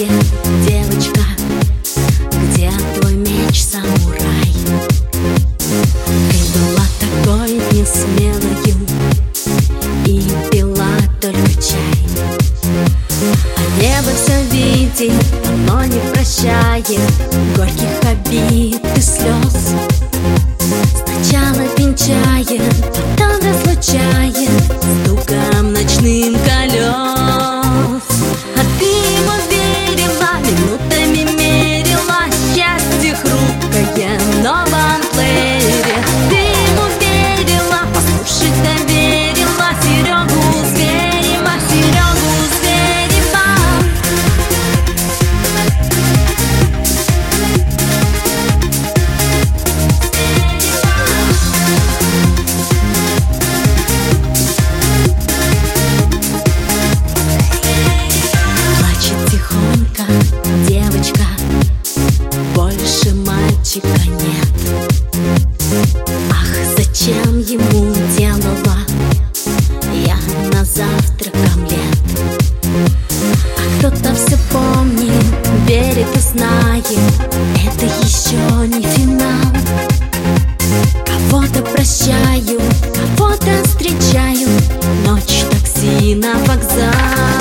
где, девочка? Где твой меч, самурай? Ты была такой несмелою и пила только чай. А небо все видит, оно не прощает горьких обид и слез. Сначала венчает, потом разлучает стуком ночным колес. А ты ему верила, минутами мерила счастье хрупкое в новом плеере. Ты ему верила, послушать доверила Серегу Зверева, Серегу Зверева. Плачет тихонько девочка, больше мальчика нет. Ах, зачем ему делала я на завтрак омлет? А кто-то все помнит, верит и знает, это еще не финал. Кого-то прощаю, кого-то встречаю, ночь, такси на вокзал.